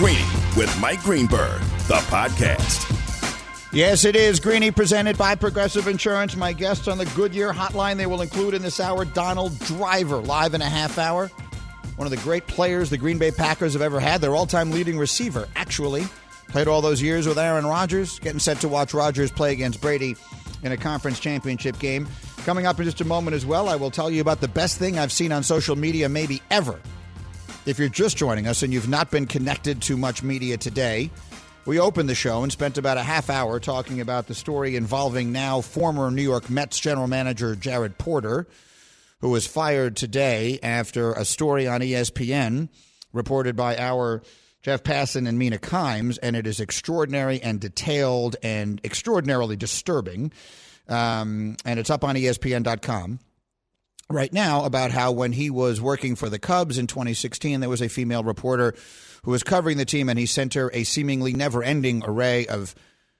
Greeny with Mike Greenberg, the podcast. Yes, it is. Greeny presented by Progressive Insurance. My guests on the Goodyear hotline, they will include in this hour Donald Driver, live in a half hour. One of the great players the Green Bay Packers have ever had. Their all-time leading receiver, actually. Played all those years with Aaron Rodgers. Getting set to watch Rodgers play against Brady in a conference championship game. Coming up in just a moment as well, I will tell you about the best thing I've seen on social media maybe ever. If you're just joining us and you've not been connected to much media today, we opened the show and spent about a half hour talking about the story involving now former New York Mets general manager Jared Porter, who was fired today after a story on ESPN reported by our Jeff Passan and Mina Kimes, and it is extraordinary and detailed and extraordinarily disturbing. And it's up on ESPN.com right now about how when he was working for the Cubs in 2016, there was a female reporter who was covering the team, and he sent her a seemingly never-ending array of,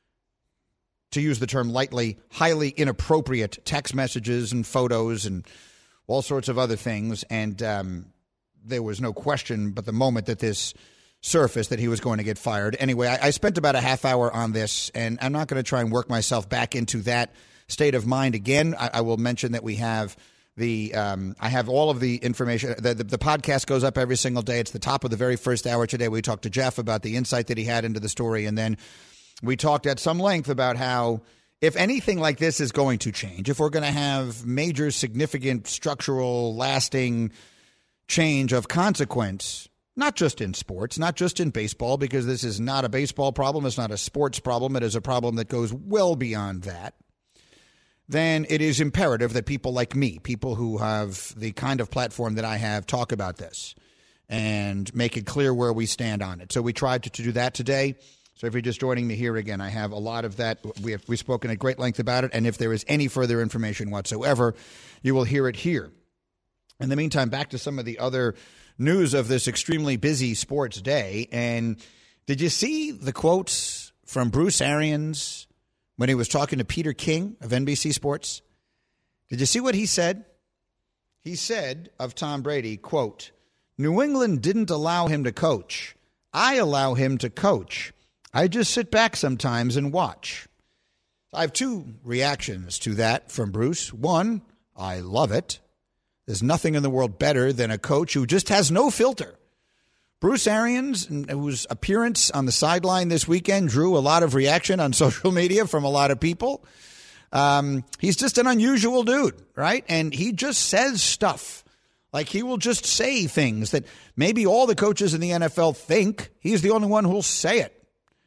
to use the term lightly, highly inappropriate text messages and photos and all sorts of other things. And there was no question but the moment that this surfaced that he was going to get fired. Anyway, I spent about a half hour on this, and I'm not going to try and work myself back into that state of mind again. I will mention that we have I have all of the information. The podcast goes up every single day. It's the top of the very first hour today. We talked to Jeff about the insight that he had into the story, and then we talked at some length about how if anything like this is going to change, if we're going to have major, significant, structural, lasting change of consequence, not just in sports, not just in baseball, because this is not a baseball problem, it's not a sports problem, it is a problem that goes well beyond that, then it is imperative that people like me, people who have the kind of platform that I have, talk about this and make it clear where we stand on it. So we tried to do that today. So if you're just joining me here again, I have a lot of that. We've spoken at great length about it, and if there is any further information whatsoever, you will hear it here. In the meantime, back to some of the other news of this extremely busy sports day. And did you see the quotes from Bruce Arians when he was talking to Peter King of NBC Sports? Did you see what he said? He said of Tom Brady, quote, "New England didn't allow him to coach. I allow him to coach. I just sit back sometimes and watch." I have two reactions to that from Bruce. One, I love it. There's nothing in the world better than a coach who just has no filter. Bruce Arians, whose appearance on the sideline this weekend drew a lot of reaction on social media from a lot of people. He's just an unusual dude, right? And he just says stuff. Like, he will just say things that maybe all the coaches in the NFL think. He's the only one who'll say it.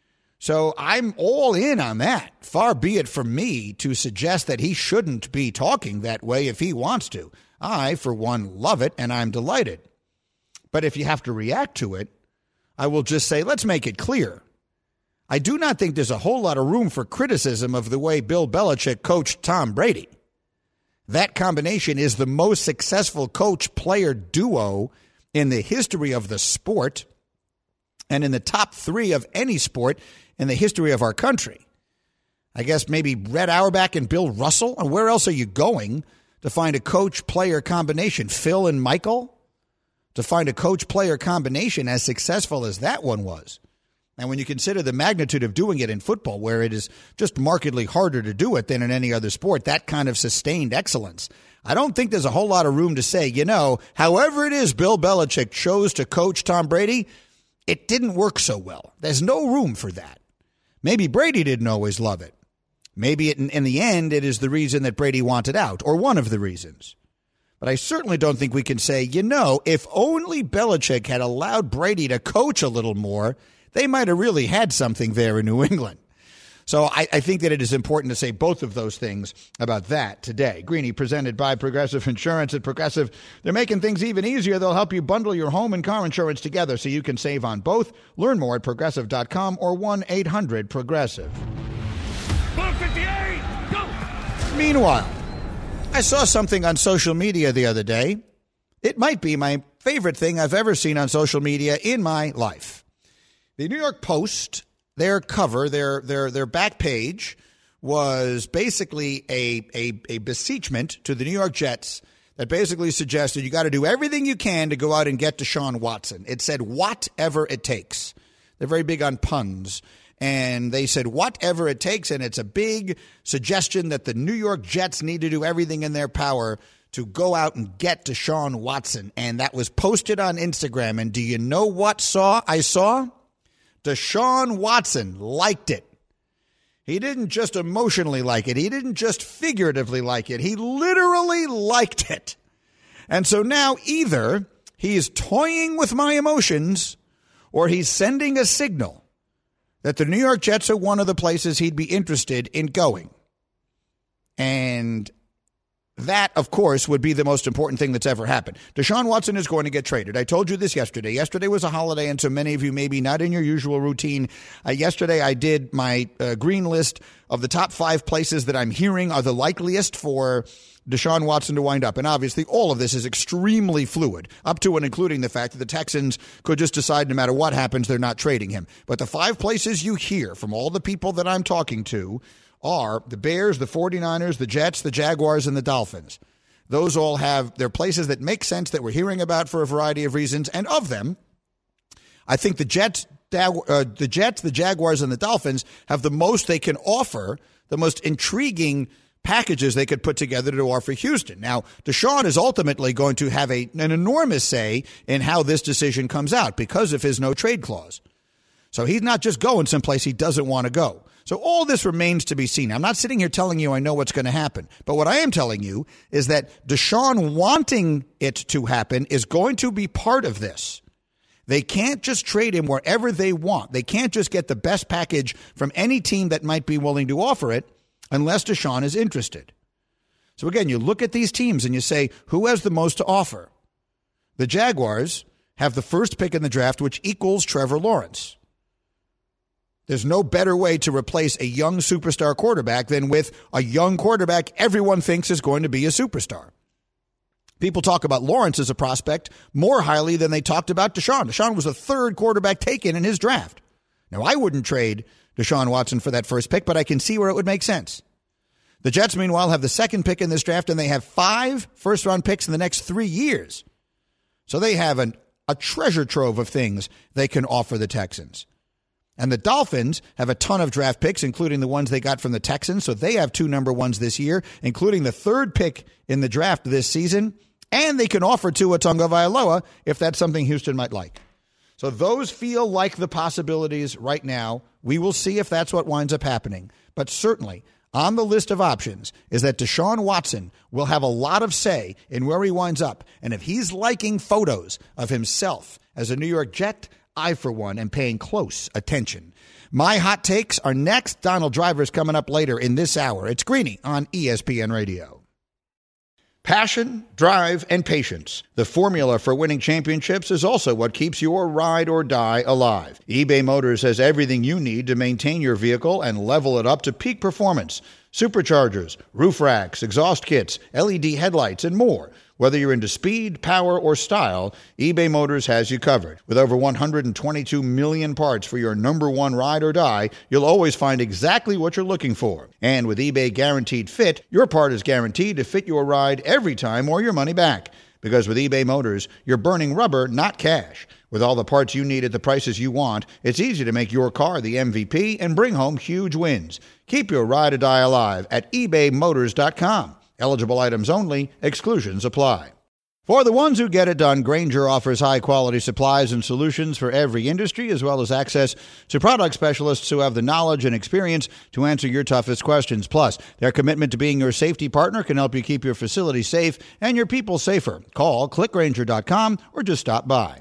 So I'm all in on that. Far be it from me to suggest that he shouldn't be talking that way if he wants to. I, for one, love it, and I'm delighted. But if you have to react to it, I will just say, let's make it clear. I do not think there's a whole lot of room for criticism of the way Bill Belichick coached Tom Brady. That combination is the most successful coach-player duo in the history of the sport and in the top three of any sport in the history of our country. I guess maybe Red Auerbach and Bill Russell. And where else are you going to find a coach-player combination? Phil and Michael? To find a coach-player combination as successful as that one was. And when you consider the magnitude of doing it in football, where it is just markedly harder to do it than in any other sport, that kind of sustained excellence, I don't think there's a whole lot of room to say, however it is Bill Belichick chose to coach Tom Brady, it didn't work so well. There's no room for that. Maybe Brady didn't always love it. Maybe in the end, it is the reason that Brady wanted out, or one of the reasons. But I certainly don't think we can say, if only Belichick had allowed Brady to coach a little more, they might have really had something there in New England. So I think that it is important to say both of those things about that today. Greeny, presented by Progressive Insurance. At Progressive, they're making things even easier. They'll help you bundle your home and car insurance together so you can save on both. Learn more at Progressive.com or 1-800-PROGRESSIVE. 58, go! Meanwhile, I saw something on social media the other day. It might be my favorite thing I've ever seen on social media in my life. The New York Post, their cover, their back page was basically a beseechment to the New York Jets that basically suggested you got to do everything you can to go out and get Deshaun Watson. It said whatever it takes. They're very big on puns. And they said, whatever it takes, and it's a big suggestion that the New York Jets need to do everything in their power to go out and get Deshaun Watson. And that was posted on Instagram. And do you know what I saw? Deshaun Watson liked it. He didn't just emotionally like it. He didn't just figuratively like it. He literally liked it. And so now either he is toying with my emotions or he's sending a signal that the New York Jets are one of the places he'd be interested in going. And that, of course, would be the most important thing that's ever happened. Deshaun Watson is going to get traded. I told you this yesterday. Yesterday was a holiday, and so many of you maybe not in your usual routine. Yesterday I did my green list of the top 5 places that I'm hearing are the likeliest for Deshaun Watson to wind up. And obviously all of this is extremely fluid, up to and including the fact that the Texans could just decide no matter what happens, they're not trading him. But the 5 places you hear from all the people that I'm talking to are the Bears, the 49ers, the Jets, the Jaguars, and the Dolphins. Those all have their places that make sense that we're hearing about for a variety of reasons. And of them, I think the Jets, the Jaguars, and the Dolphins have the most they can offer, the most intriguing packages they could put together to offer Houston. Now, Deshaun is ultimately going to have an enormous say in how this decision comes out because of his no-trade clause. So he's not just going someplace he doesn't want to go. So all this remains to be seen. I'm not sitting here telling you I know what's going to happen. But what I am telling you is that Deshaun wanting it to happen is going to be part of this. They can't just trade him wherever they want. They can't just get the best package from any team that might be willing to offer it unless Deshaun is interested. So again, you look at these teams and you say, who has the most to offer? The Jaguars have the first pick in the draft, which equals Trevor Lawrence. There's no better way to replace a young superstar quarterback than with a young quarterback everyone thinks is going to be a superstar. People talk about Lawrence as a prospect more highly than they talked about Deshaun. Deshaun was the 3rd quarterback taken in his draft. Now, I wouldn't trade Deshaun Watson for that first pick, but I can see where it would make sense. The Jets, meanwhile, have the 2nd pick in this draft, and they have 5 first-round picks in the next 3 years. So they have a treasure trove of things they can offer the Texans. And the Dolphins have a ton of draft picks, including the ones they got from the Texans. So they have 2 number 1s this year, including the 3rd pick in the draft this season. And they can offer Tua Tagovailoa if that's something Houston might like. So those feel like the possibilities right now. We will see if that's what winds up happening. But certainly on the list of options is that Deshaun Watson will have a lot of say in where he winds up. And if he's liking photos of himself as a New York Jet, I, for one, am paying close attention. My hot takes are next. Donald Driver's coming up later in this hour. It's Greeny on ESPN Radio. Passion, drive, and patience. The formula for winning championships is also what keeps your ride or die alive. eBay Motors has everything you need to maintain your vehicle and level it up to peak performance. Superchargers, roof racks, exhaust kits, LED headlights, and more. Whether you're into speed, power, or style, eBay Motors has you covered. With over 122 million parts for your number 1 ride or die, you'll always find exactly what you're looking for. And with eBay Guaranteed Fit, your part is guaranteed to fit your ride every time or your money back. Because with eBay Motors, you're burning rubber, not cash. With all the parts you need at the prices you want, it's easy to make your car the MVP and bring home huge wins. Keep your ride or die alive at ebaymotors.com. Eligible items only. Exclusions apply. For the ones who get it done, Grainger offers high-quality supplies and solutions for every industry, as well as access to product specialists who have the knowledge and experience to answer your toughest questions. Plus, their commitment to being your safety partner can help you keep your facility safe and your people safer. Call, clickgrainger.com, or just stop by.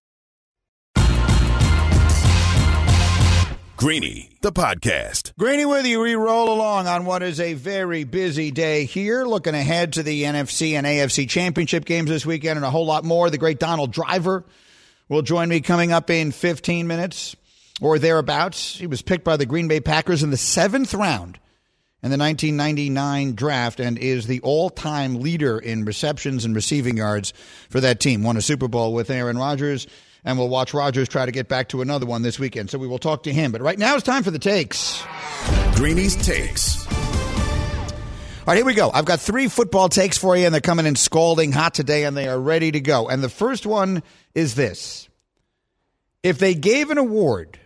Greeny, the podcast. Greeny with you. We roll along on what is a very busy day here. Looking ahead to the NFC and AFC championship games this weekend and a whole lot more. The great Donald Driver will join me coming up in 15 minutes or thereabouts. He was picked by the Green Bay Packers in the 7th round in the 1999 draft and is the all-time leader in receptions and receiving yards for that team. Won a Super Bowl with Aaron Rodgers. And we'll watch Rodgers try to get back to another one this weekend. So we will talk to him. But right now it's time for the takes. Greeny's Takes. All right, here we go. I've got 3 football takes for you, and they're coming in scalding hot today, and they are ready to go. And the first one is this. If they gave an award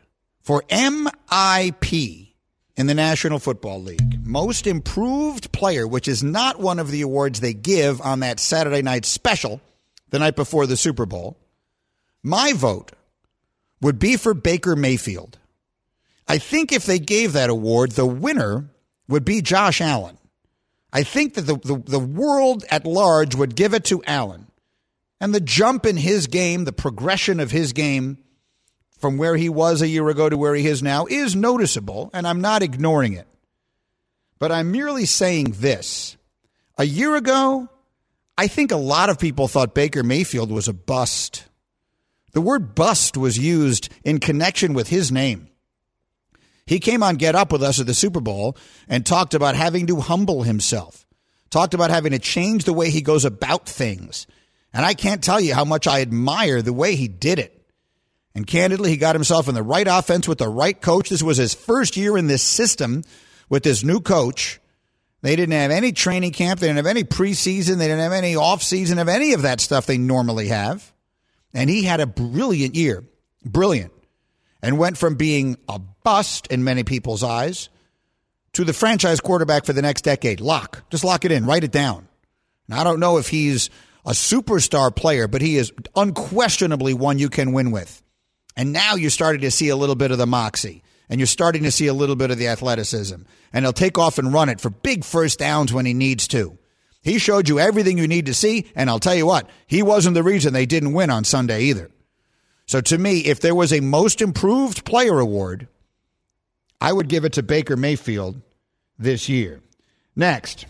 For MIP in the National Football League, Most Improved Player, which is not one of the awards they give on that Saturday night special, the night before the Super Bowl, my vote would be for Baker Mayfield. I think if they gave that award, the winner would be Josh Allen. I think that the world at large would give it to Allen. And the jump in his game, the progression of his game from where he was a year ago to where he is now is noticeable, and I'm not ignoring it. But I'm merely saying this. A year ago, I think a lot of people thought Baker Mayfield was a bust. The word bust was used in connection with his name. He came on Get Up with us at the Super Bowl and talked about having to humble himself, talked about having to change the way he goes about things. And I can't tell you how much I admire the way he did it. And candidly, he got himself in the right offense with the right coach. This was his first year in this system with this new coach. They didn't have any training camp. They didn't have any preseason. They didn't have any offseason of any of that stuff they normally have. And he had a brilliant year. Brilliant. And went from being a bust in many people's eyes to the franchise quarterback for the next decade. Lock. Just lock it in. Write it down. Now, I don't know if he's a superstar player, but he is unquestionably one you can win with. And now you're starting to see a little bit of the moxie, and you're starting to see a little bit of the athleticism. And he'll take off and run it for big first downs when he needs to. He showed you everything you need to see, and I'll tell you what, he wasn't the reason they didn't win on Sunday either. So to me, if there was a Most Improved Player award, I would give it to Baker Mayfield this year. Next.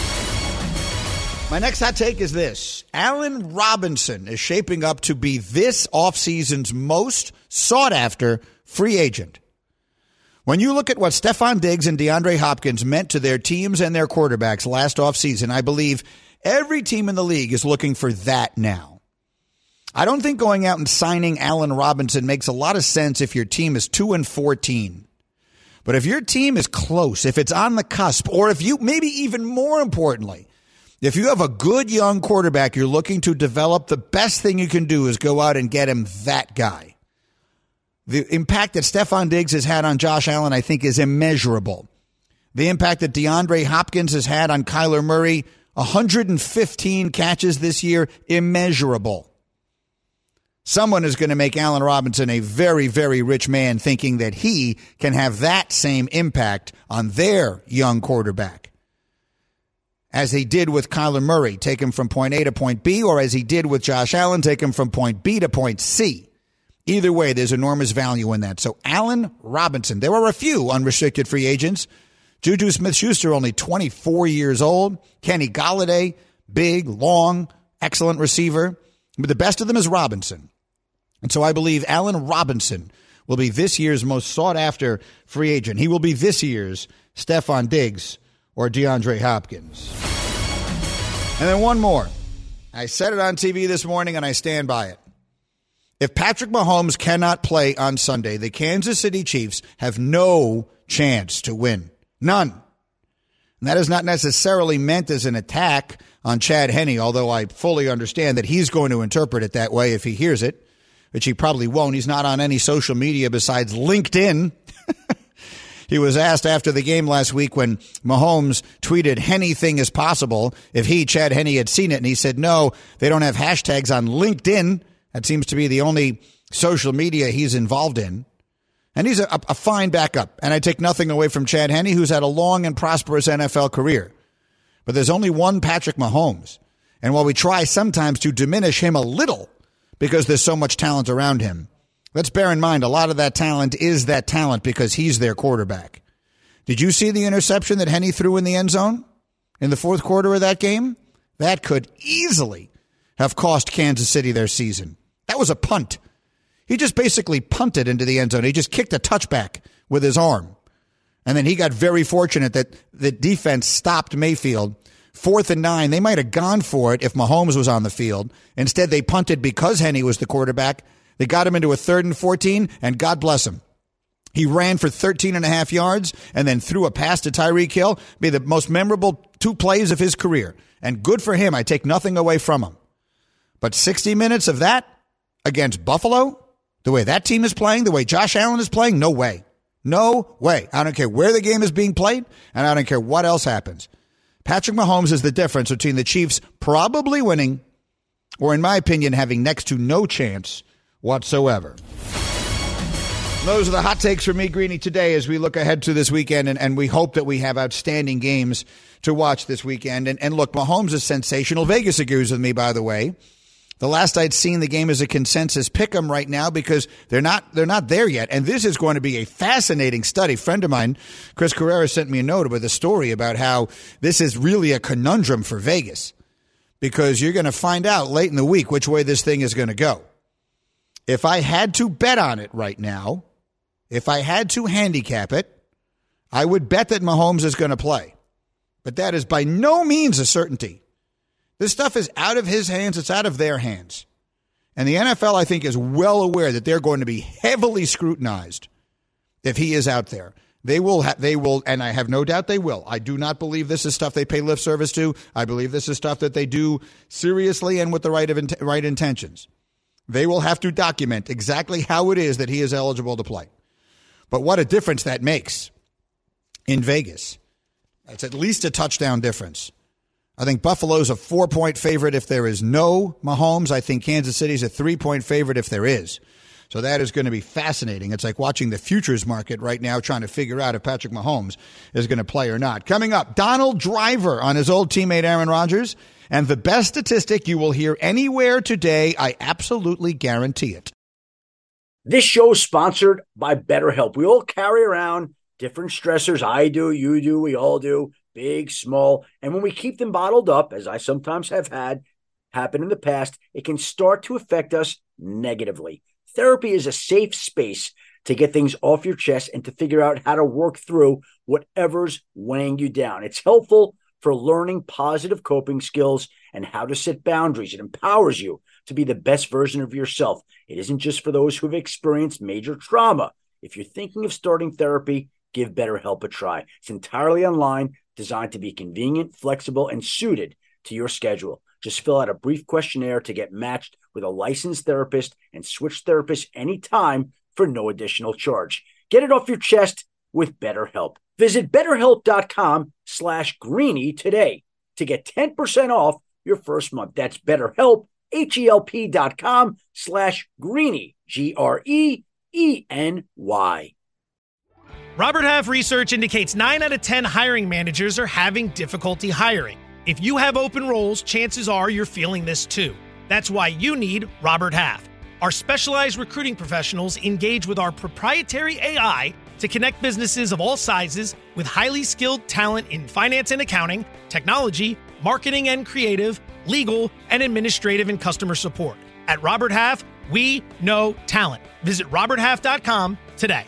My next hot take is this. Allen Robinson is shaping up to be this offseason's most sought-after free agent. When you look at what Stephon Diggs and DeAndre Hopkins meant to their teams and their quarterbacks last offseason, I believe every team in the league is looking for that now. I don't think going out and signing Allen Robinson makes a lot of sense if your team is 2-14. But if your team is close, if it's on the cusp, or if you, maybe even more importantly, if you have a good young quarterback you're looking to develop, the best thing you can do is go out and get him that guy. The impact that Stephon Diggs has had on Josh Allen, I think, is immeasurable. The impact that DeAndre Hopkins has had on Kyler Murray, 115 catches this year, immeasurable. Someone is going to make Allen Robinson a very, very rich man thinking that he can have that same impact on their young quarterback. As he did with Kyler Murray, take him from point A to point B, or as he did with Josh Allen, take him from point B to point C. Either way, there's enormous value in that. So Allen Robinson, there are a few unrestricted free agents. Juju Smith-Schuster, only 24 years old. Kenny Golladay, big, long, excellent receiver. But the best of them is Robinson. And so I believe Allen Robinson will be this year's most sought-after free agent. He will be this year's Stephon Diggs or DeAndre Hopkins. And then one more. I said it on TV this morning, and I stand by it. If Patrick Mahomes cannot play on Sunday, the Kansas City Chiefs have no chance to win. None. And that is not necessarily meant as an attack on Chad Henne, although I fully understand that he's going to interpret it that way if he hears it, which he probably won't. He's not on any social media besides LinkedIn. He was asked after the game last week when Mahomes tweeted anything is possible if he, Chad Henne, had seen it, and he said, no, they don't have hashtags on LinkedIn. That seems to be the only social media he's involved in. And he's a fine backup, and I take nothing away from Chad Henne, who's had a long and prosperous NFL career. But there's only one Patrick Mahomes. And while we try sometimes to diminish him a little because there's so much talent around him, let's bear in mind a lot of that talent is that talent because he's their quarterback. Did you see the interception that Henne threw in the end zone in the fourth quarter of that game? That could easily have cost Kansas City their season. That was a punt. He just basically punted into the end zone. He just kicked a touchback with his arm. And then he got very fortunate that the defense stopped Mayfield. 4th and 9. They might have gone for it if Mahomes was on the field. Instead, they punted because Henne was the quarterback. They got him into a 3rd and 14, and God bless him. He ran for 13.5 yards and then threw a pass to Tyreek Hill. Be the most memorable 2 plays of his career. And good for him. I take nothing away from him. But 60 minutes of that against Buffalo? The way that team is playing, the way Josh Allen is playing, no way. No way. I don't care where the game is being played, and I don't care what else happens. Patrick Mahomes is the difference between the Chiefs probably winning or, in my opinion, having next to no chance whatsoever. Those are the hot takes from me, Greeny, today as we look ahead to this weekend, and we hope that we have outstanding games to watch this weekend. And look, Mahomes is sensational. Vegas agrees with me, by the way. The last I'd seen the game as a consensus pick 'em right now because they're not there yet. And this is going to be a fascinating study. A friend of mine, Chris Carrera, sent me a note with a story about how this is really a conundrum for Vegas because you're going to find out late in the week which way this thing is going to go. If I had to bet on it right now, if I had to handicap it, I would bet that Mahomes is going to play. But that is by no means a certainty. This stuff is out of his hands. It's out of their hands. And the NFL, I think, is well aware that they're going to be heavily scrutinized if he is out there. They will, and I have no doubt they will. I do not believe this is stuff they pay lip service to. I believe this is stuff that they do seriously and with the right intentions. They will have to document exactly how it is that he is eligible to play. But what a difference that makes in Vegas. That's at least a touchdown difference. I think Buffalo's a 4-point favorite if there is no Mahomes. I think Kansas City's a 3-point favorite if there is. So that is going to be fascinating. It's like watching the futures market right now trying to figure out if Patrick Mahomes is going to play or not. Coming up, Donald Driver on his old teammate Aaron Rodgers. And the best statistic you will hear anywhere today, I absolutely guarantee it. This show is sponsored by BetterHelp. We all carry around different stressors. I do, you do, we all do, big, small. And when we keep them bottled up, as I sometimes have had happen in the past, it can start to affect us negatively. Therapy is a safe space to get things off your chest and to figure out how to work through whatever's weighing you down. It's helpful for learning positive coping skills and how to set boundaries. It empowers you to be the best version of yourself. It isn't just for those who have experienced major trauma. If you're thinking of starting therapy, give BetterHelp a try. It's entirely online, designed to be convenient, flexible, and suited to your schedule. Just fill out a brief questionnaire to get matched with a licensed therapist and switch therapists anytime for no additional charge. Get it off your chest with BetterHelp. Visit BetterHelp.com/Greeny today to get 10% off your first month. That's BetterHelp, HELP.com/Greeny, GREENY. Robert Half research indicates 9 out of 10 hiring managers are having difficulty hiring. If you have open roles, chances are you're feeling this too. That's why you need Robert Half. Our specialized recruiting professionals engage with our proprietary AI to connect businesses of all sizes with highly skilled talent in finance and accounting, technology, marketing and creative, legal, and administrative and customer support. At Robert Half, we know talent. Visit roberthalf.com today.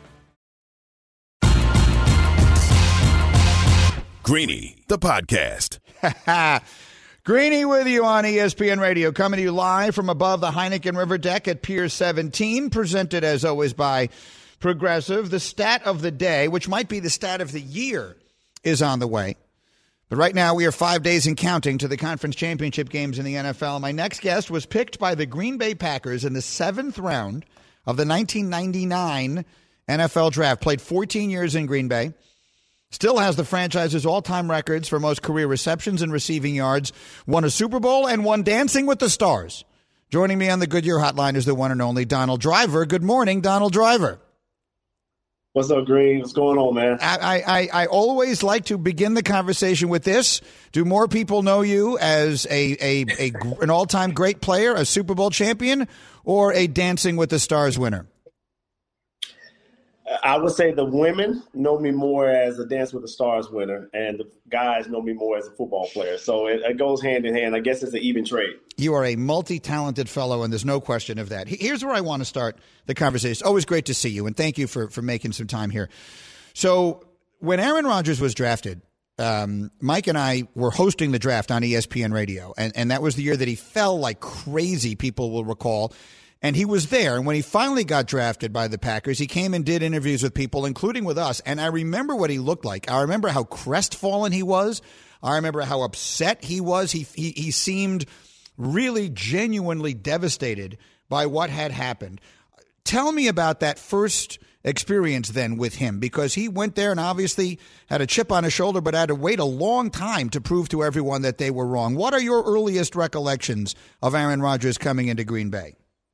Greeny, the podcast. Greeny with you on ESPN Radio, coming to you live from above the Heineken River deck at Pier 17, presented as always by Progressive. The stat of the day, which might be the stat of the year, is on the way. But right now we are 5 days and counting to the conference championship games in the NFL. My next guest was picked by the Green Bay Packers in the 7th round of the 1999 NFL draft. Played 14 years in Green Bay. Still has the franchise's all-time records for most career receptions and receiving yards. Won a Super Bowl and won Dancing with the Stars. Joining me on the Goodyear Hotline is the one and only Donald Driver. Good morning, Donald Driver. What's up, Green? What's going on, man? I always like to begin the conversation with this. Do more people know you as an all-time great player, a Super Bowl champion, or a Dancing with the Stars winner? I would say the women know me more as a Dance with the Stars winner, and the guys know me more as a football player. So it goes hand in hand. I guess it's an even trade. You are a multi-talented fellow, and there's no question of that. Here's where I want to start the conversation. It's always great to see you, and thank you for making some time here. So when Aaron Rodgers was drafted, Mike and I were hosting the draft on ESPN Radio, and that was the year that he fell like crazy, people will recall. And he was there. And when he finally got drafted by the Packers, he came and did interviews with people, including with us. And I remember what he looked like. I remember how crestfallen he was. I remember how upset he was. He seemed really genuinely devastated by what had happened. Tell me about that first experience then with him, because he went there and obviously had a chip on his shoulder, but had to wait a long time to prove to everyone that they were wrong. What are your earliest recollections of Aaron Rodgers coming into Green Bay?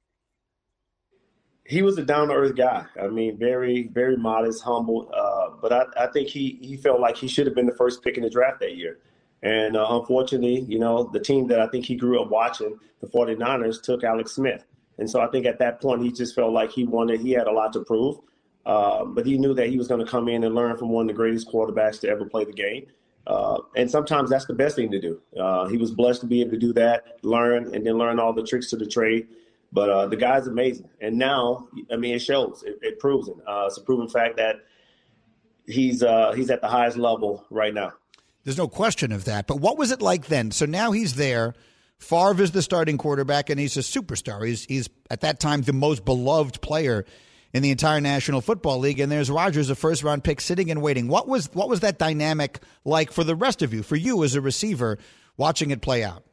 He was a down-to-earth guy. I mean, very, very modest, humble. But I think he felt like he should have been the first pick in the draft that year. And unfortunately, the team that I think he grew up watching, the 49ers, took Alex Smith. And so I think at that point, he just felt like he had a lot to prove. But he knew that he was going to come in and learn from one of the greatest quarterbacks to ever play the game. And sometimes that's the best thing to do. He was blessed to be able to do that, learn, and then learn all the tricks to the trade. But the guy's amazing. And now, I mean, it shows. It proves it. It's a proven fact that he's at the highest level right now. There's no question of that. But what was it like then? So now he's there. Favre is the starting quarterback, and he's a superstar. He's at that time the most beloved player in the entire National Football League. And there's Rodgers, a first-round pick, sitting and waiting. What was that dynamic like for the rest of you, for you as a receiver, watching it play out?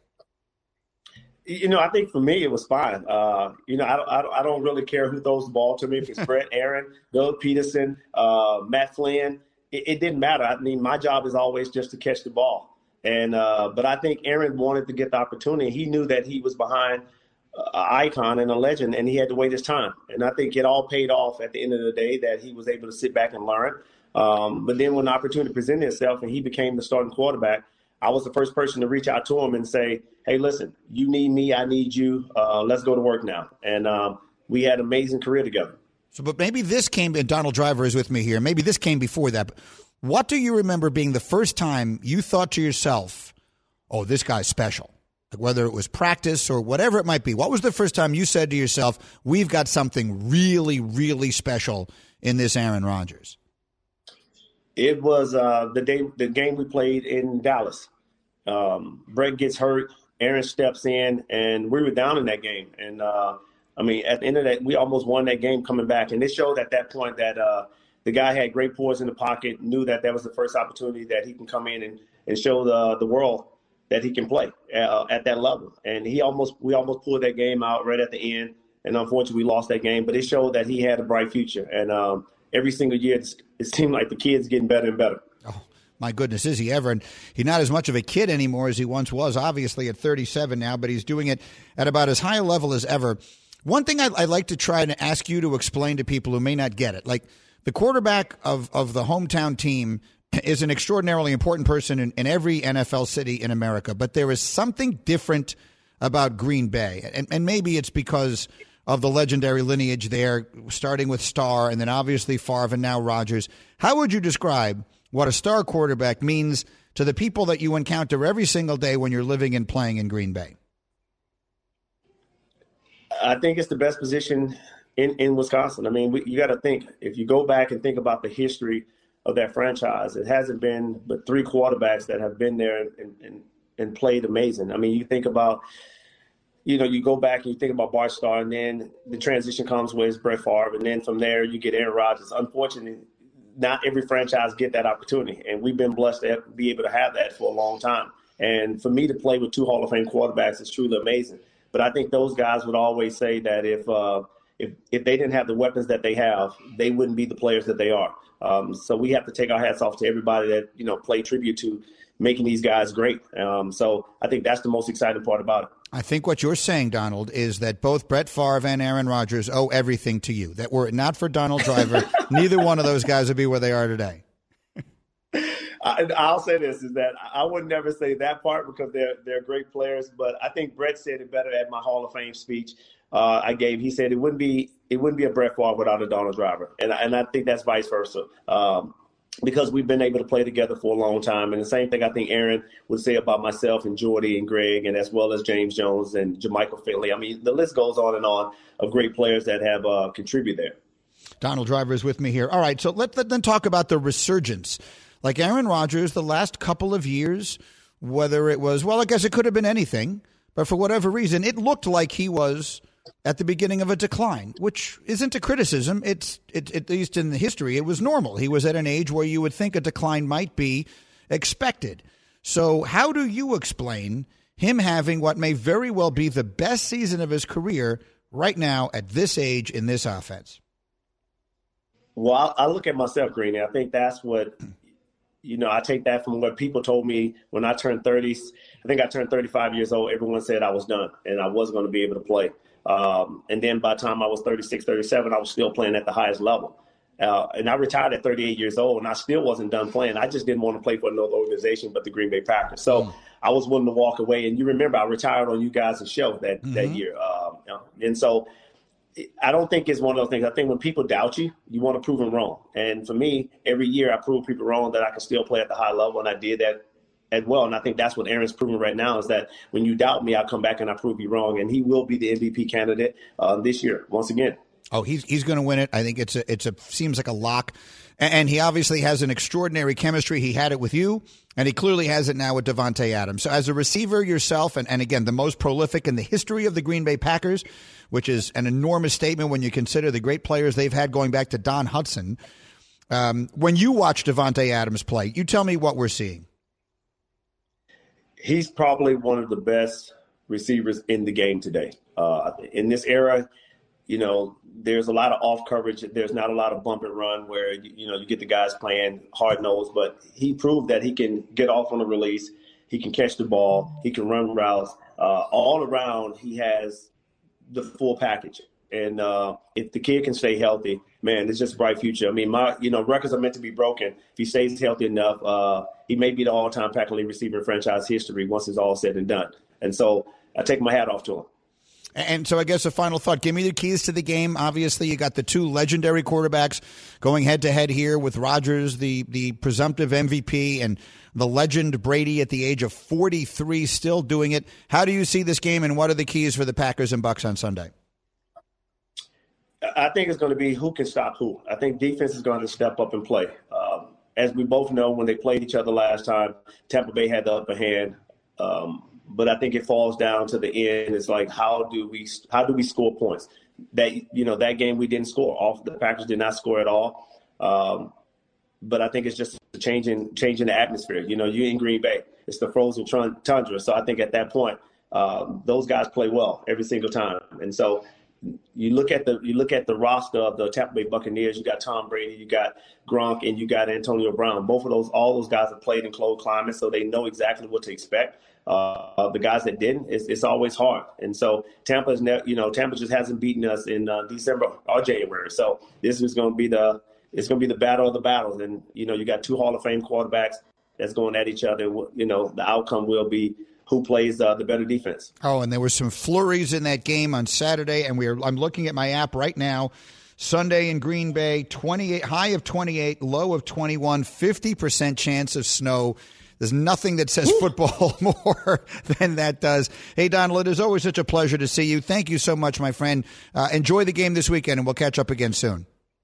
I think for me it was fine. I don't really care who throws the ball to me. If it's Brett, Aaron, Bill Peterson, Matt Flynn, it didn't matter. I mean, my job is always just to catch the ball. And but I think Aaron wanted to get the opportunity. He knew that he was behind an icon and a legend, and he had to wait his time. And I think it all paid off at the end of the day that he was able to sit back and learn. But then when the opportunity presented itself and he became the starting quarterback, I was the first person to reach out to him and say, hey, listen, you need me, I need you. Let's go to work now. And we had an amazing career together. So, but maybe this came, and Donald Driver is with me here, maybe this came before that. But what do you remember being the first time you thought to yourself, oh, this guy's special? Like whether it was practice or whatever it might be. What was the first time you said to yourself, we've got something really, really special in this Aaron Rodgers? It was the game we played in Dallas. Brett gets hurt, Aaron steps in, and we were down in that game. And, at the end of that, we almost won that game coming back. And it showed at that point that the guy had great poise in the pocket, knew that was the first opportunity that he can come in and show the world that he can play at that level. And we almost pulled that game out right at the end. And unfortunately, we lost that game. But it showed that he had a bright future. And every single year, it seemed like the kid's getting better and better. Oh, my goodness, is he ever? And he's not as much of a kid anymore as he once was, obviously at 37 now, but he's doing it at about as high a level as ever. One thing I'd like to try and ask you to explain to people who may not get it, like the quarterback of the hometown team is an extraordinarily important person in every NFL city in America, but there is something different about Green Bay. And maybe it's because of the legendary lineage there, starting with Starr and then obviously Favre and now Rodgers. How would you describe what a star quarterback means to the people that you encounter every single day when you're living and playing in Green Bay? I think it's the best position in Wisconsin. I mean, you got to think, if you go back and think about the history of that franchise, it hasn't been but three quarterbacks that have been there and played amazing. I mean, you think about, you go back and you think about Bart Starr, and then the transition comes with Brett Favre, and then from there you get Aaron Rodgers. Unfortunately, not every franchise get that opportunity, and we've been blessed to be able to have that for a long time. And for me to play with two Hall of Fame quarterbacks is truly amazing. But I think those guys would always say that if they didn't have the weapons that they have, they wouldn't be the players that they are. So we have to take our hats off to everybody that, play tribute to making these guys great. So I think that's the most exciting part about it. I think what you're saying, Donald, is that both Brett Favre and Aaron Rodgers owe everything to you. That were it not for Donald Driver, neither one of those guys would be where they are today. I'll say this, is that I would never say that part because they're great players, but I think Brett said it better at my Hall of Fame speech I gave. He said it wouldn't be a Brett Favre without a Donald Driver, and I think that's vice versa. Because we've been able to play together for a long time. And the same thing I think Aaron would say about myself and Jordy and Greg, and as well as James Jones and Jermichael Finley. I mean, the list goes on and on of great players that have contributed there. Donald Driver is with me here. All right, so let's then talk about the resurgence. Like Aaron Rodgers, the last couple of years, whether it was, well, I guess it could have been anything, but for whatever reason, it looked like he was at the beginning of a decline, which isn't a criticism. It's at least in the history, it was normal. He was at an age where you would think a decline might be expected. So how do you explain him having what may very well be the best season of his career right now at this age in this offense? Well, I look at myself, Greeny. I think that's what, I take that from what people told me when I turned 30. I think I turned 35 years old. Everyone said I was done and I wasn't going to be able to play. And then by the time I was 36, 37, I was still playing at the highest level. And I retired at 38 years old, and I still wasn't done playing. I just didn't want to play for another organization but the Green Bay Packers. So I was willing to walk away. And you remember I retired on you guys' show that year. And so I don't think it's one of those things. I think when people doubt you, you want to prove them wrong. And for me, every year I prove people wrong that I can still play at the high level, and I did that as well. And I think that's what Aaron's proving right now is that when you doubt me, I'll come back and I prove you wrong. And he will be the MVP candidate this year once again. Oh, he's going to win it. I think it's seems like a lock. And he obviously has an extraordinary chemistry. He had it with you, and he clearly has it now with Davante Adams. So as a receiver yourself, and again, the most prolific in the history of the Green Bay Packers, which is an enormous statement when you consider the great players they've had going back to Don Hudson. When you watch Davante Adams play, you tell me what we're seeing. He's probably one of the best receivers in the game today. In this era, there's a lot of off coverage. There's not a lot of bump and run where, you get the guys playing hard nose, but he proved that he can get off on a release. He can catch the ball. He can run routes. All around, he has the full package. And if the kid can stay healthy, man, it's just a bright future. I mean, records are meant to be broken. If he stays healthy enough, he may be the all-time Packer lead receiver in franchise history once it's all said and done. And so I take my hat off to him. And so I guess a final thought, give me the keys to the game. Obviously, you got the two legendary quarterbacks going head-to-head here with Rodgers, the presumptive MVP, and the legend Brady at the age of 43 still doing it. How do you see this game, and what are the keys for the Packers and Bucs on Sunday? I think it's going to be who can stop who. I think defense is going to step up and play. As we both know, when they played each other last time, Tampa Bay had the upper hand. But I think it falls down to the end. It's like, how do we score points? That game we didn't score. The Packers did not score at all. But I think it's just changing the atmosphere. You're in Green Bay. It's the frozen tundra. So I think at that point, those guys play well every single time. And so you look at the roster of the Tampa Bay Buccaneers. You got Tom Brady, you got Gronk, and you got Antonio Brown. All those guys have played in cold climates, so they know exactly what to expect. The guys that didn't, it's always hard. And so Tampa just hasn't beaten us in December or January. So this is going to be the battle of the battles. And you got two Hall of Fame quarterbacks that's going at each other. The outcome will be who plays the better defense. Oh, and there were some flurries in that game on Saturday, and I'm looking at my app right now. Sunday in Green Bay, 28, high of 28, low of 21, 50% chance of snow. There's nothing that says football more than that does. Hey, Donald, it is always such a pleasure to see you. Thank you so much, my friend. Enjoy the game this weekend, and we'll catch up again soon.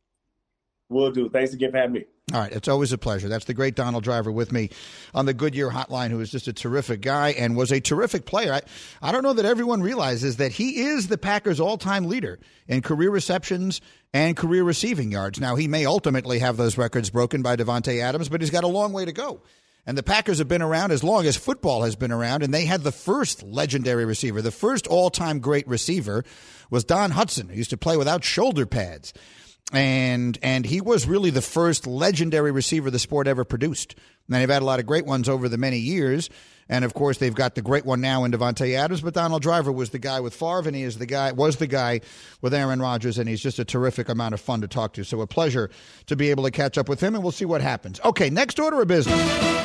Will do. Thanks again for having me. All right. It's always a pleasure. That's the great Donald Driver with me on the Goodyear Hotline, who is just a terrific guy and was a terrific player. I don't know that everyone realizes that he is the Packers' all-time leader in career receptions and career receiving yards. Now, he may ultimately have those records broken by Davante Adams, but he's got a long way to go. And the Packers have been around as long as football has been around, and they had the first legendary receiver. The first all-time great receiver was Don Hudson, who used to play without shoulder pads. And he was really the first legendary receiver the sport ever produced. And they've had a lot of great ones over the many years. And, of course, they've got the great one now in Davante Adams. But Donald Driver was the guy with Favre, and was the guy with Aaron Rodgers, and he's just a terrific amount of fun to talk to. So a pleasure to be able to catch up with him, and we'll see what happens. Okay, next order of business.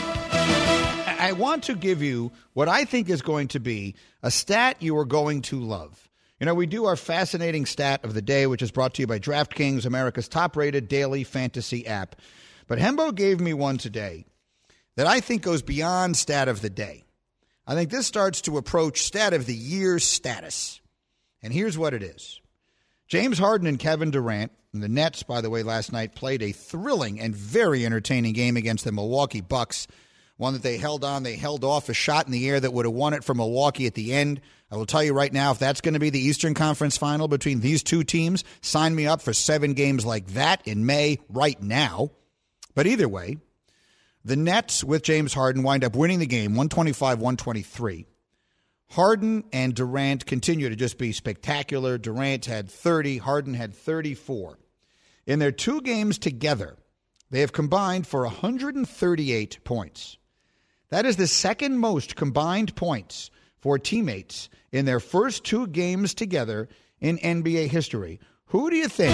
I want to give you what I think is going to be a stat you are going to love. We do our fascinating stat of the day, which is brought to you by DraftKings, America's top-rated daily fantasy app. But Hembo gave me one today that I think goes beyond stat of the day. I think this starts to approach stat of the year status. And here's what it is. James Harden and Kevin Durant, and the Nets, by the way, last night played a thrilling and very entertaining game against the Milwaukee Bucks. One that they held on. They held off a shot in the air that would have won it for Milwaukee at the end. I will tell you right now, if that's going to be the Eastern Conference Final between these two teams, sign me up for 7 games like that in May right now. But either way, the Nets with James Harden wind up winning the game 125-123. Harden and Durant continue to just be spectacular. Durant had 30, Harden had 34. In their 2 games together, they have combined for 138 points. That is the second most combined points for teammates in their first 2 games together in NBA history. Who do you think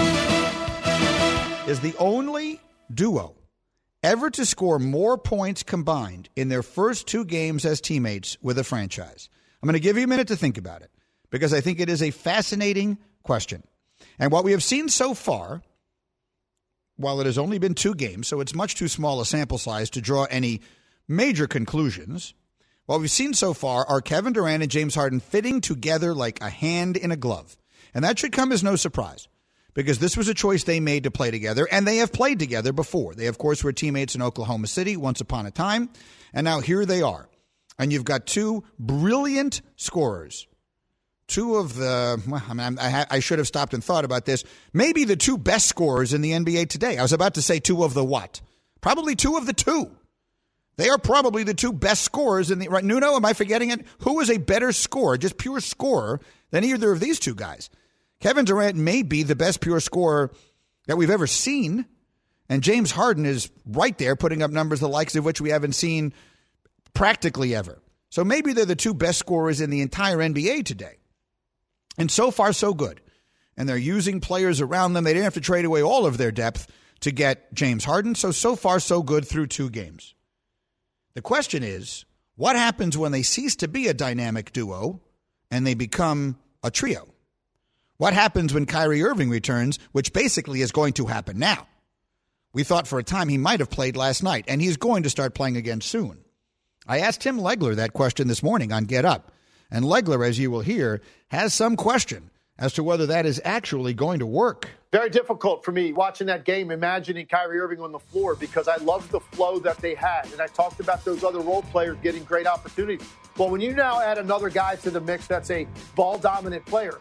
is the only duo ever to score more points combined in their first 2 games as teammates with a franchise? I'm going to give you a minute to think about it because I think it is a fascinating question. And what we have seen so far, while it has only been 2 games, so it's much too small a sample size to draw any major conclusions, what we've seen so far are Kevin Durant and James Harden fitting together like a hand in a glove. And that should come as no surprise because this was a choice they made to play together, and they have played together before. They, of course, were teammates in Oklahoma City once upon a time, and now here they are. And you've got 2 brilliant scorers. 2 of the, I should have stopped and thought about this, maybe the 2 best scorers in the NBA today. I was about to say 2 of the what? Probably 2 of the 2. They are probably the 2 best scorers in the, right? Nuno, am I forgetting it? Who is a better scorer, just pure scorer, than either of these 2 guys? Kevin Durant may be the best pure scorer that we've ever seen, and James Harden is right there putting up numbers the likes of which we haven't seen practically ever. So maybe they're the 2 best scorers in the entire NBA today. And so far, so good. And they're using players around them. They didn't have to trade away all of their depth to get James Harden. So far, so good through 2 games. The question is, what happens when they cease to be a dynamic duo and they become a trio? What happens when Kyrie Irving returns, which basically is going to happen now? We thought for a time he might have played last night, and he's going to start playing again soon. I asked Tim Legler that question this morning on Get Up, and Legler, as you will hear, has some question as to whether that is actually going to work. Very difficult for me watching that game, imagining Kyrie Irving on the floor, because I loved the flow that they had. And I talked about those other role players getting great opportunities. Well, when you now add another guy to the mix that's a ball-dominant player,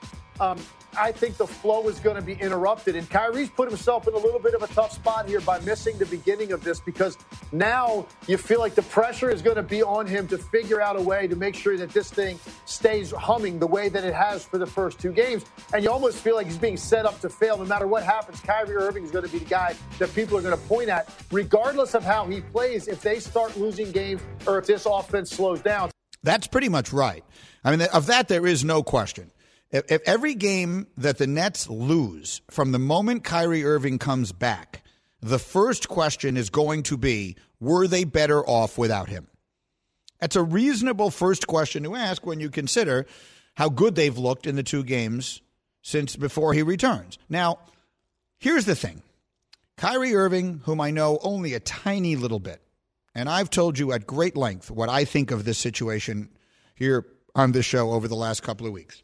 I think the flow is going to be interrupted. And Kyrie's put himself in a little bit of a tough spot here by missing the beginning of this, because now you feel like the pressure is going to be on him to figure out a way to make sure that this thing stays humming the way that it has for the first 2 games. And you almost feel like he's being set up to fail. No matter what happens, Kyrie Irving is going to be the guy that people are going to point at, regardless of how he plays, if they start losing games or if this offense slows down. That's pretty much right. I mean, of that, there is no question. If every game that the Nets lose from the moment Kyrie Irving comes back, the first question is going to be, were they better off without him? That's a reasonable first question to ask when you consider how good they've looked in the 2 games since before he returns. Now, here's the thing. Kyrie Irving, whom I know only a tiny little bit, and I've told you at great length what I think of this situation here on this show over the last couple of weeks.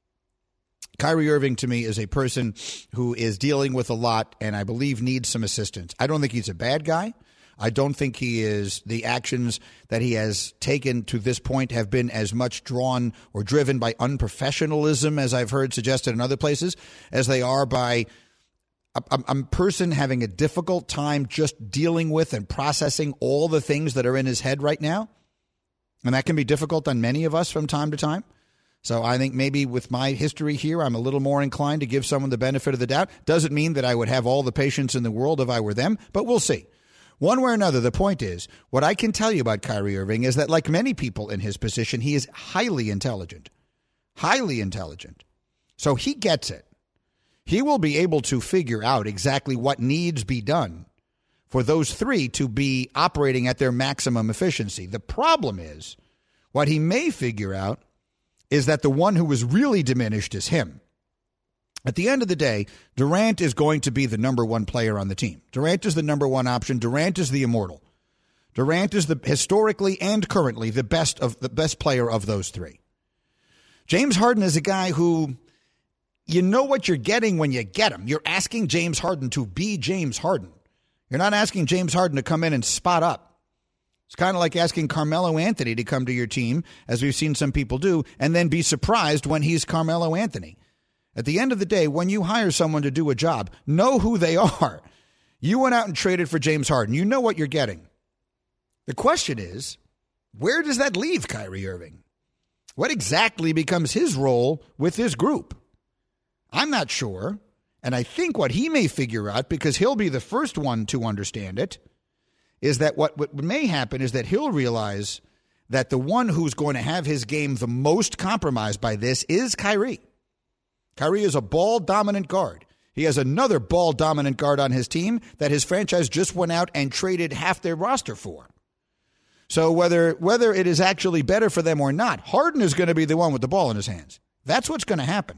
Kyrie Irving, to me, is a person who is dealing with a lot and I believe needs some assistance. I don't think he's a bad guy. I don't think he is. The actions that he has taken to this point have been as much drawn or driven by unprofessionalism, as I've heard suggested in other places, as they are by a person having a difficult time just dealing with and processing all the things that are in his head right now. And that can be difficult on many of us from time to time. So I think maybe with my history here, I'm a little more inclined to give someone the benefit of the doubt. Doesn't mean that I would have all the patience in the world if I were them, but we'll see. One way or another, the point is, what I can tell you about Kyrie Irving is that, like many people in his position, he is highly intelligent. Highly intelligent. So he gets it. He will be able to figure out exactly what needs be done for those 3 to be operating at their maximum efficiency. The problem is, what he may figure out is that the one who was really diminished is him. At the end of the day, Durant is going to be the number 1 player on the team. Durant is the number 1 option. Durant is the immortal. Durant is the historically and currently the best player of those 3. James Harden is a guy who, you know what you're getting when you get him. You're asking James Harden to be James Harden. You're not asking James Harden to come in and spot up. It's kind of like asking Carmelo Anthony to come to your team, as we've seen some people do, and then be surprised when he's Carmelo Anthony. At the end of the day, when you hire someone to do a job, know who they are. You went out and traded for James Harden. You know what you're getting. The question is, where does that leave Kyrie Irving? What exactly becomes his role with this group? I'm not sure. And I think what he may figure out, because he'll be the first one to understand it, is that what may happen is that he'll realize that the one who's going to have his game the most compromised by this is Kyrie. Kyrie is a ball-dominant guard. He has another ball-dominant guard on his team that his franchise just went out and traded half their roster for. So whether it is actually better for them or not, Harden is going to be the one with the ball in his hands. That's what's going to happen.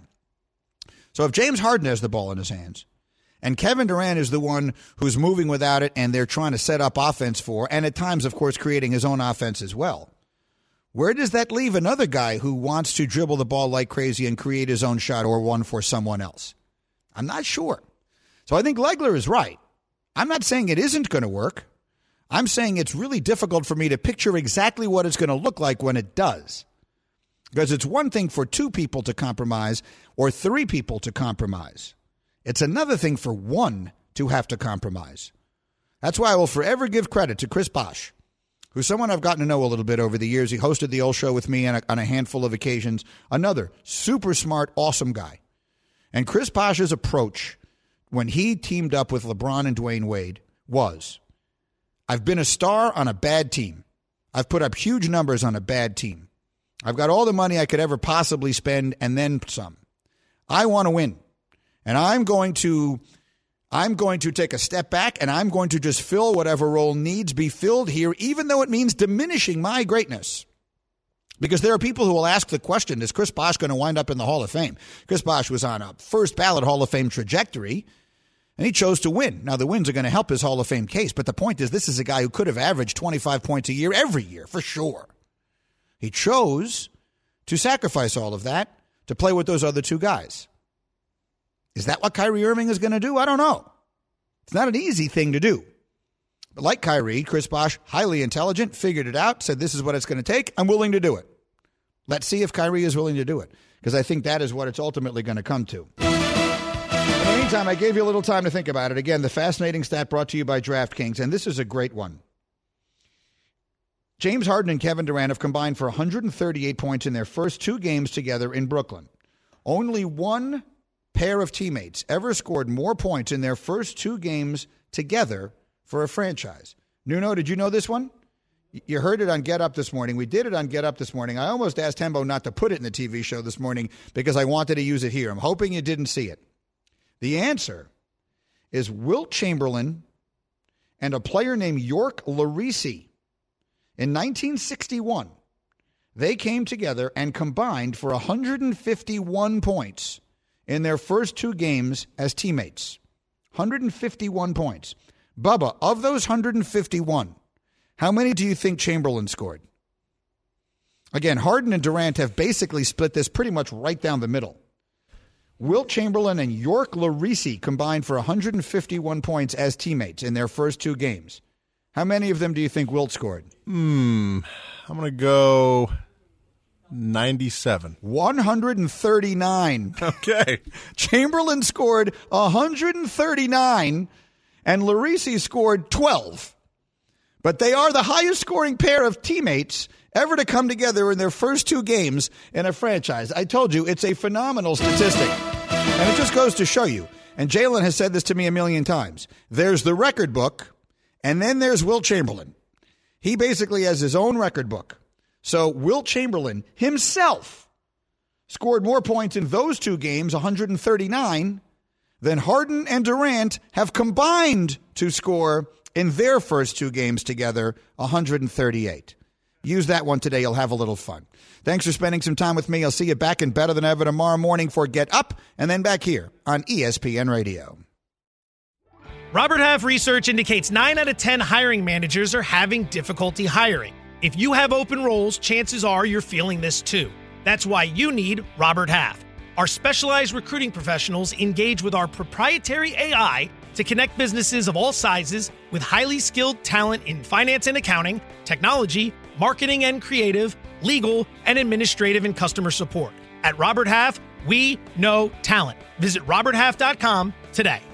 So if James Harden has the ball in his hands, and Kevin Durant is the one who's moving without it and they're trying to set up offense for, and at times, of course, creating his own offense as well, where does that leave another guy who wants to dribble the ball like crazy and create his own shot or one for someone else? I'm not sure. So I think Legler is right. I'm not saying it isn't going to work. I'm saying it's really difficult for me to picture exactly what it's going to look like when it does. Because it's one thing for two people to compromise or three people to compromise. It's another thing for one to have to compromise. That's why I will forever give credit to Chris Bosh, who's someone I've gotten to know a little bit over the years. He hosted the old show with me on a handful of occasions. Another super smart, awesome guy. And Chris Bosh's approach when he teamed up with LeBron and Dwayne Wade was, I've been a star on a bad team. I've put up huge numbers on a bad team. I've got all the money I could ever possibly spend and then some. I want to win. And I'm going to take a step back and I'm going to just fill whatever role needs be filled here, even though it means diminishing my greatness. Because there are people who will ask the question, is Chris Bosh going to wind up in the Hall of Fame? Chris Bosh was on a first ballot Hall of Fame trajectory, and he chose to win. Now, the wins are going to help his Hall of Fame case, but the point is this is a guy who could have averaged 25 points a year every year, for sure. He chose to sacrifice all of that to play with those other two guys. Is that what Kyrie Irving is going to do? I don't know. It's not an easy thing to do. But like Kyrie, Chris Bosh, highly intelligent, figured it out, said this is what it's going to take. I'm willing to do it. Let's see if Kyrie is willing to do it, because I think that is what it's ultimately going to come to. In the meantime, I gave you a little time to think about it. Again, the fascinating stat brought to you by DraftKings, and this is a great one. James Harden and Kevin Durant have combined for 138 points in their first two games together in Brooklyn. Only one pair of teammates ever scored more points in their first two games together for a franchise. Nuno, did you know this one? You heard it on Get Up this morning. We did it on Get Up this morning. I almost asked Hembo not to put it in the TV show this morning because I wanted to use it here. I'm hoping you didn't see it. The answer is Wilt Chamberlain and a player named York Larisi. In 1961, they came together and combined for 151 points in their first two games as teammates. 151 points. Bubba, of those 151, how many do you think Chamberlain scored? Again, Harden and Durant have basically split this pretty much right down the middle. Wilt Chamberlain and York Larisi combined for 151 points as teammates in their first two games. How many of them do you think Wilt scored? I'm going to go 97. 139. Okay. Chamberlain scored 139, and Larisi scored 12. But they are the highest scoring pair of teammates ever to come together in their first two games in a franchise. I told you, it's a phenomenal statistic. And it just goes to show you, and Jalen has said this to me a million times, there's the record book, and then there's Wilt Chamberlain. He basically has his own record book. So Wilt Chamberlain himself scored more points in those two games, 139, than Harden and Durant have combined to score in their first two games together, 138. Use that one today. You'll have a little fun. Thanks for spending some time with me. I'll see you back in Better Than Ever tomorrow morning for Get Up, and then back here on ESPN Radio. Robert Half research indicates 9 out of 10 hiring managers are having difficulty hiring. If you have open roles, chances are you're feeling this too. That's why you need Robert Half. Our specialized recruiting professionals engage with our proprietary AI to connect businesses of all sizes with highly skilled talent in finance and accounting, technology, marketing and creative, legal, and administrative and customer support. At Robert Half, we know talent. Visit roberthalf.com today.